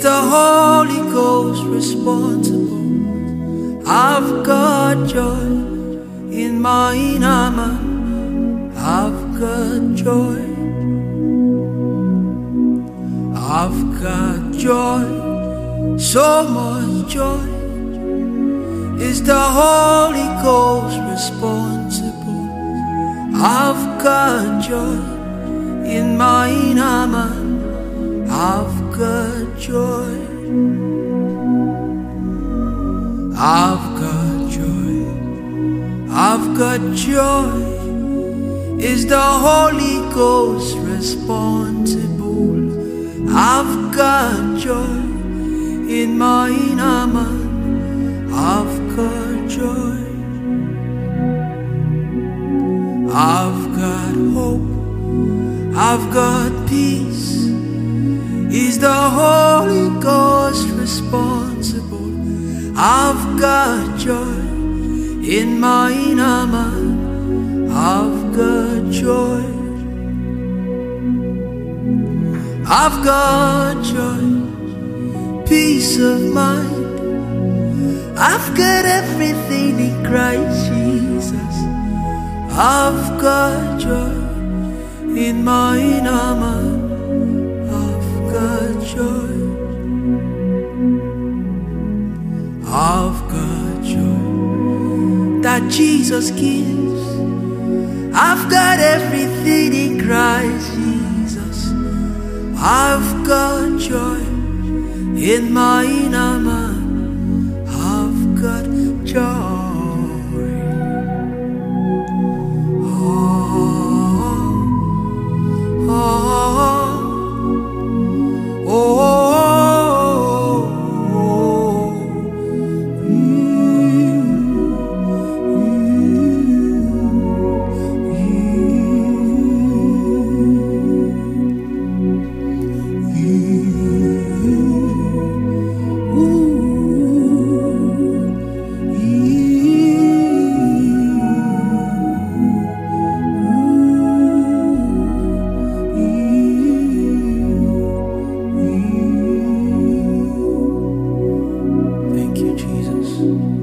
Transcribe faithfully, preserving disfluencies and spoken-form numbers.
the Holy Ghost responsible? I've got joy in my inner man. I've got joy. I've got joy, so much joy. Is the Holy Ghost responsible? I've got joy in my inner man. I've got joy. I've got joy. I've got joy. Is the Holy Ghost responsible? I've got joy in my inner man. I've got joy. I've got hope. I've got peace. Is the Holy Ghost responsible? I've got joy in my inner man. I've got joy. I've got joy, peace of mind. I've got everything in Christ Jesus. I've got joy in my inner man. I've got joy. I've got joy that Jesus gives. I've got everything in Christ Jesus. I've got joy in my inner man. I've got joy. Oh, oh, oh, oh, oh. Mm, Thank you, Jesus.